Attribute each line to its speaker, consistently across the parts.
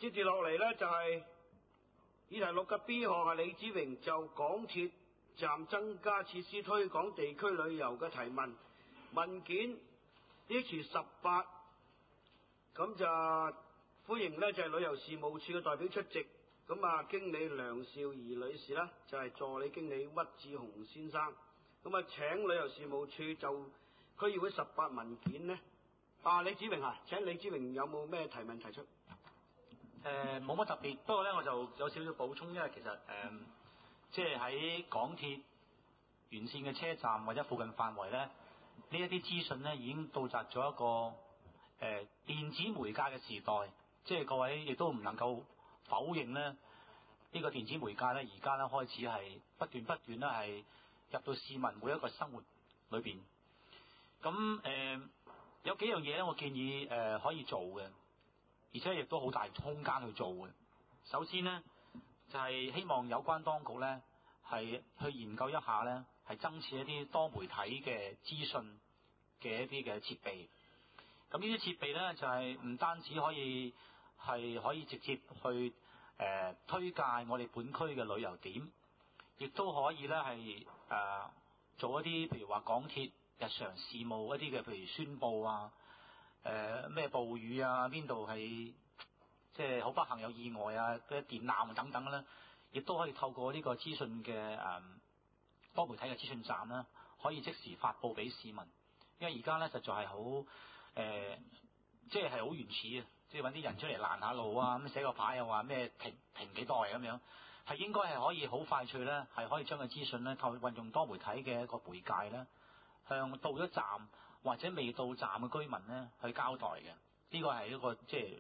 Speaker 1: 接住落嚟呢，就係議題6嘅 B 項，係李子榮就港鐵站增加設施推廣地區旅遊嘅提問，文件 DH18， 咁就歡迎呢，就係旅遊事務處嘅代表出席。咁啊，經理梁兆儀女士啦，就係助理經理屈志雄先生。咁啊，請旅遊事務處就區議會18文件呢，李子榮請李子榮有冇咩提問提出？
Speaker 2: 冇乜特別，不過咧我就有少少補充，因為其實即係喺港鐵沿線嘅車站或者附近範圍咧，呢一啲資訊咧已經到達咗一個電子媒介嘅時代，即係各位亦都唔能夠否認咧，呢個電子媒介咧而家咧開始係不斷咧係入到市民每一個生活裏邊。咁有幾樣嘢咧，我建議可以做嘅。而且亦都好大空間去做嘅。首先呢，就係希望有關當局呢係去研究一下呢，係增設一啲多媒體嘅資訊嘅一啲嘅設備。咁呢啲設備呢，就係唔單止可以直接去推介我哋本區嘅旅遊點，亦都可以呢係做一啲譬如話港鐵日常事務一啲嘅，譬如宣佈啊。咩暴雨啊？邊度係即係好不幸有意外啊？啲電纜啊等等咧，亦都可以透過呢個資訊嘅多媒體嘅資訊站啦，可以即時發佈俾市民。因為而家咧實在係好即係好原始啊！即係揾啲人出嚟攔下路啊，咁寫個牌又話咩停幾代咁樣，係應該係可以好快脆咧，係可以將個資訊咧透過運用多媒體嘅一個媒介咧，向到咗站或者未到站嘅居民咧去交代嘅。呢個係一個即係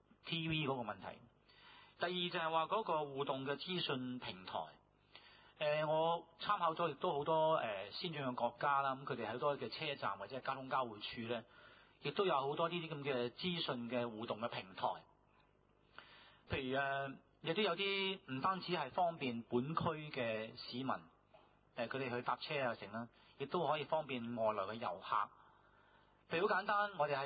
Speaker 2: TV 嗰個問題。第二就係話嗰個互動嘅資訊平台。我參考咗亦都好多先進嘅國家啦，咁佢哋好多嘅車站或者交通交匯處咧，亦都有好多呢啲咁嘅資訊嘅互動嘅平台。譬如亦都有啲唔單止係方便本區嘅市民。佢哋去搭車啊成啦，亦都可以方便外來嘅遊客。譬如好簡單，我哋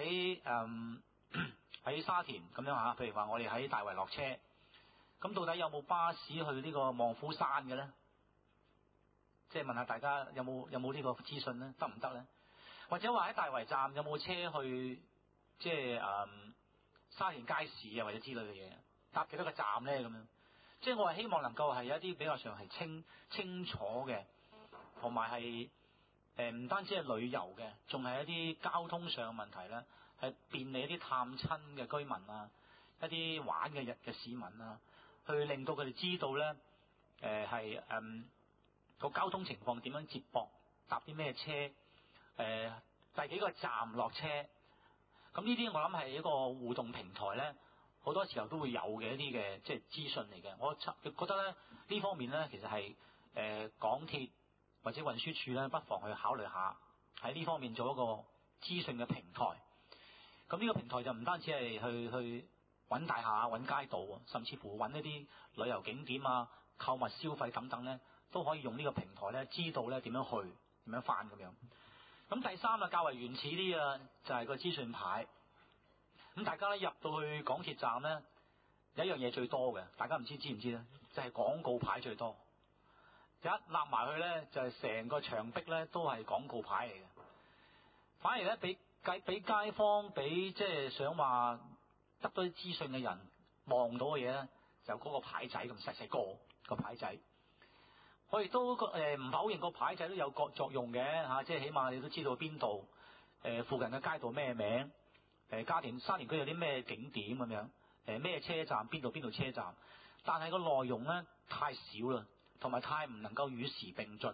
Speaker 2: 喺沙田咁樣嚇，譬如話我哋喺大圍落車，咁到底有冇巴士去呢個望虎山嘅咧？即係問下大家有冇呢個資訊咧？得唔得咧？或者話喺大圍站有冇車去即係沙田街市啊或者之類嘅嘢？搭幾多個站咧？咁樣，即係我係希望能夠係有一啲比較上係清楚嘅。同埋係唔單止係旅遊嘅，仲係一啲交通上嘅問題咧，係便利一啲探親嘅居民啊，一啲玩嘅市民啊，去令到佢哋知道咧，個交通情況點樣接駁，搭啲咩車，第幾個站落車。咁呢啲我諗係一個互動平台咧，好多時候都會有嘅一啲嘅即係資訊嚟嘅。我覺得咧呢方面咧，其實係港鐵或者運輸署咧，不妨去考慮下喺呢方面做一個資訊嘅平台。咁呢個平台就唔單止係去揾大廈、揾街道，甚至乎揾一啲旅遊景點啊、購物消費等等咧，都可以用呢個平台咧，知道咧點樣去、點樣翻咁樣。咁第三啊，較為原始啲啊，就係個資訊牌。咁大家咧入到去港鐵站咧，有一樣嘢最多嘅，大家唔知唔知咧，就係廣告牌最多。一立埋去咧，就係成個牆壁咧都係廣告牌嚟嘅。反而咧，俾街坊，俾即係想話得到啲資訊嘅人望到嘅嘢咧，就嗰個牌仔咁細個牌仔。我亦都唔否認個牌仔都有個作用嘅嚇，即係起碼你都知道邊度附近嘅街道咩名，沙田區有啲咩景點咁樣，咩車站邊度車站，但係個內容咧太少啦。同埋太唔能夠與時並進。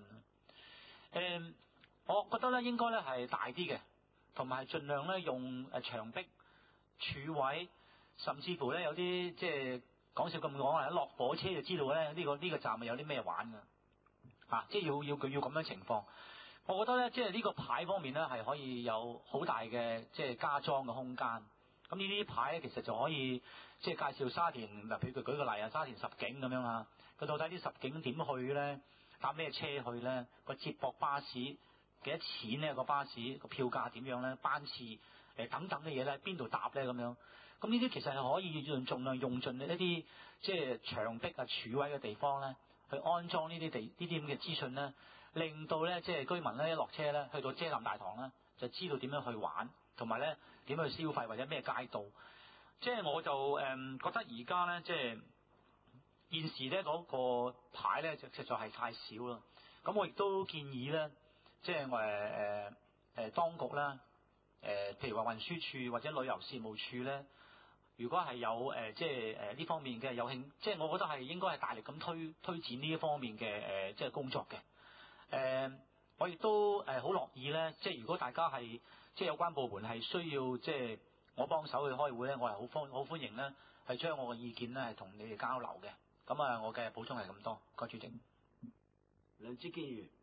Speaker 2: 我覺得咧應該咧係大啲嘅，同埋係盡量咧用牆壁、柱位，甚至乎咧有啲即係講笑咁講啊，一落火車就知道咧呢個站咪有啲咩玩㗎啊！即係要咁樣情況。我覺得咧即係呢個牌方面咧係可以有好大嘅即係加裝嘅空間。咁呢啲牌其實就可以即係介紹沙田，嗱，譬如佢舉個例啊，沙田十景咁樣啊，佢到底啲十景點去咧？搭咩車去咧？個接駁巴士幾多錢咧？個巴士個票價點樣咧？班次等等嘅嘢咧，邊度搭咧咁樣？咁咁呢啲其實係可以盡量用盡一啲即係牆壁啊、柱位嘅地方咧，去安裝呢啲咁嘅資訊咧，令到咧即係居民咧一落車咧，去到車站大堂咧，就知道點樣去玩，同埋咧點樣去消費或者咩街道。即係我就覺得而家咧即係現時咧嗰個牌咧就實在係太少啦。咁我亦都建議咧，即係當局啦，譬如話運輸署或者旅遊事務處咧，如果係有即係呢方面嘅有興，即係我覺得係應該係大力咁推展呢一方面嘅即係工作嘅。我亦都好樂意咧，即係如果大家係即係有關部門係需要即係我幫手去開會咧，我係好歡迎咧，係將我嘅意見咧係同你哋交流嘅。咁啊，我嘅補充係咁多，該主席。
Speaker 1: 梁志堅議員，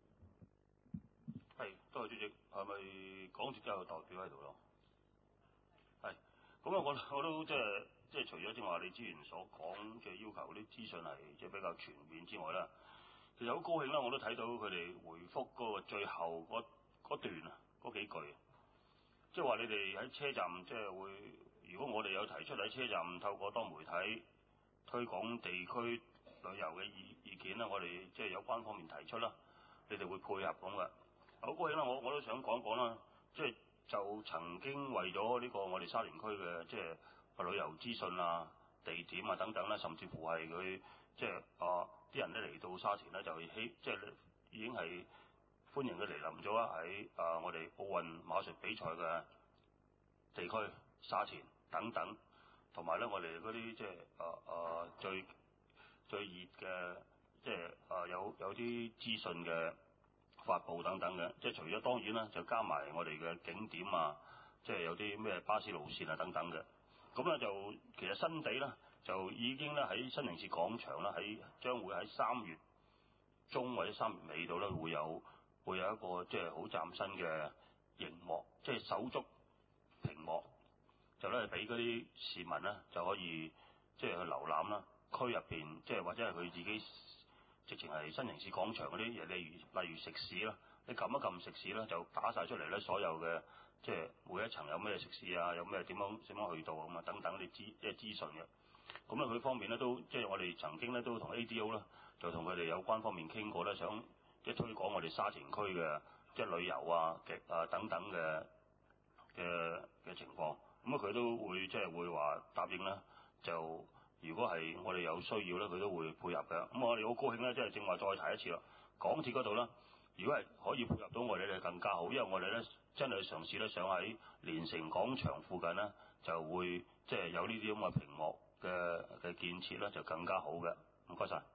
Speaker 3: 係，多謝主席。係咪港鐵都有代表喺度咯？係。咁啊，我都即係除咗正話你之前所講嘅要求啲資訊係即係比較全面之外啦，其實好高興啦，我都睇到佢哋回覆嗰個最後嗰段啊，嗰幾句，即係話你哋喺車站即係會，如果我哋有提出喺車站透過多媒體推廣地區旅遊嘅意見啦，我哋即係有關方面提出啦，你哋會配合咁嘅。好高興啦，我都想講講啦，即係就曾經為咗呢個我哋沙田區嘅即係旅遊資訊啊、地點啊等等啦，甚至乎係佢即係啲人咧嚟到沙田咧就即係已經係歡迎佢嚟臨咗喺我哋奧運馬術比賽嘅地區沙田等等，同埋咧我哋嗰啲即係最熱嘅即係有啲資訊嘅發布等等嘅，即係除咗當然啦，就加埋我哋嘅景點啊，即係有啲咩巴士路線啊等等嘅。咁咧就其實新地咧就已經咧喺新城市廣場啦，將會喺3月中或者3月尾度咧會有一個即係好嶄新嘅熒幕，即係手足屏幕，就咧俾嗰啲市民咧就可以即係去瀏覽啦。區入邊即係或者係佢自己直情係新城市廣場嗰啲嘢，例如食肆啦，你撳一撳食肆啦，就打晒出嚟咧，所有嘅即係每一層有咩食肆啊，有咩點樣去到咁啊等等啲即係資訊嘅。咁咧佢方面咧都即係我哋曾經咧都同 ADO 啦，就同佢哋有關方面傾過咧，想即係推廣我哋沙田區嘅即係旅遊啊、等等嘅情況。咁啊佢都會即係會話答應啦，就如果係我哋有需要咧，佢都會配合嘅。咁我哋好高興咧，即係正話再提一次啦。港鐵嗰度咧，如果係可以配合到我哋咧，更加好，因為我哋咧真係嘗試咧想喺連城廣場附近咧，就會即係有呢啲咁嘅屏幕嘅建設咧，就更加好嘅。唔該晒。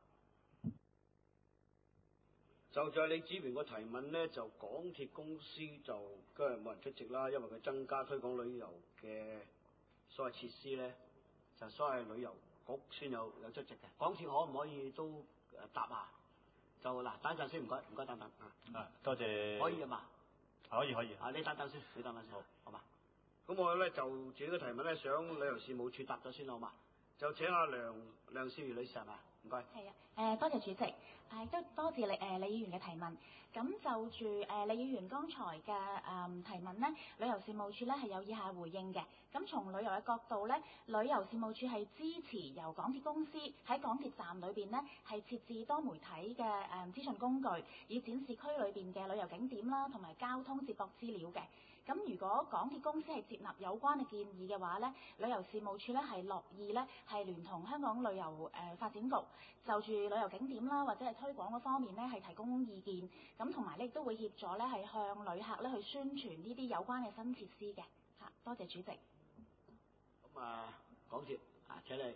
Speaker 1: 就在李子榮個提問咧，就港鐵公司就今日冇人出席啦，因為佢增加推廣旅遊嘅所謂設施咧，就所謂旅遊局先有出席嘅。港鐵可唔可以都答下？就嗱，等陣先，唔該等啊。
Speaker 2: 多謝。
Speaker 1: 可以啊嘛？
Speaker 2: 可以。
Speaker 1: 你等先，好嘛？咁我咧就自己嘅提問咧，想旅遊事務處答咗先好嘛？就請阿梁少儀女士係嘛？唔該。
Speaker 4: 係啊，多謝主席，都多謝李議員嘅提問。咁就住李議員剛才嘅提問呢，旅遊事務處咧係有以下回應嘅。咁從旅遊嘅角度咧，旅遊事務處係支持由港鐵公司喺港鐵站裏邊呢係設置多媒體嘅資訊工具，以展示區裏邊嘅旅遊景點啦，同埋交通接駁資料嘅。咁如果港鐵公司係接納有關嘅建議嘅話咧，旅遊事務處咧係樂意咧係聯同香港旅遊發展局就住旅遊景點啦或者係推廣嗰方面咧係提供意見，咁同埋咧亦都會協助咧係向旅客咧去宣傳呢啲有關嘅新設施嘅嚇。多謝主席。
Speaker 1: 咁港鐵請你。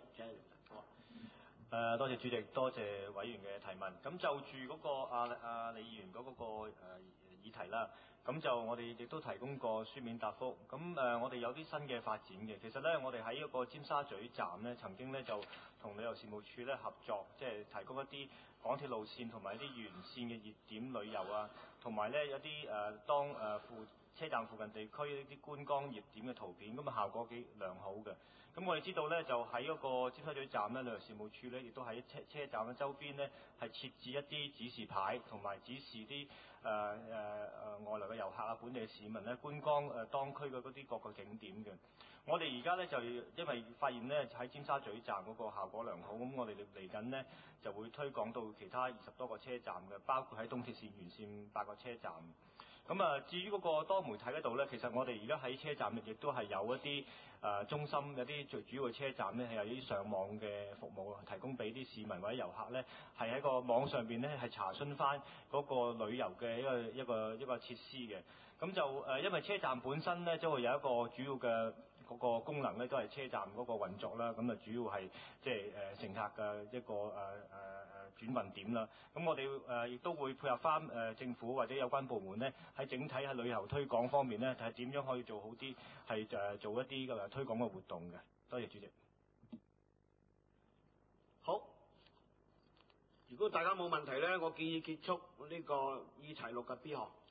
Speaker 5: 多謝主席，多謝委員嘅提問。咁就住嗰個李議員嗰個議題啦，咁就我哋亦都提供過書面答覆。咁我哋有啲新嘅發展嘅。其實咧，我哋喺嗰個尖沙咀站咧，曾經咧就同旅遊事務處咧合作，即係提供一啲港鐵路線同埋一啲沿線嘅熱點旅遊啊，同埋咧有啲當車站附近地區一啲觀光熱點嘅圖片，咁啊效果幾良好嘅。 咁我哋知道咧，就喺嗰個尖沙咀站咧，旅遊事務處咧，亦都喺車站嘅周邊咧，係設置一啲指示牌，同埋指示啲外來嘅遊客啊、本地嘅市民咧觀光當區嘅嗰啲各個景點嘅。我哋而家咧就因為發現咧喺尖沙咀站嗰個效果良好，咁我哋嚟緊咧就會推廣到其他20多個車站嘅，包括喺東鐵線沿線8個車站。咁啊，至於嗰個多媒體嗰度咧，其實我哋而家喺車站亦都係有一啲中心，有啲最主要嘅車站咧係有啲上網嘅服務提供俾啲市民或者遊客咧，係喺個網上邊咧係查詢翻嗰個旅遊嘅一個設施嘅。咁就因為車站本身咧都會有一個主要嘅嗰個功能咧，都係車站嗰個運作啦。咁啊，主要係即係乘客嘅一個轉運點啦。咁我哋亦都會配合翻政府或者有關部門咧，喺整體喺旅遊推廣方面咧，係點樣可以做好啲，係做一啲嘅推廣嘅活動嘅。多謝主席。
Speaker 1: 好，如果大家冇問題咧，我建議結束呢個議題6嘅 B 項。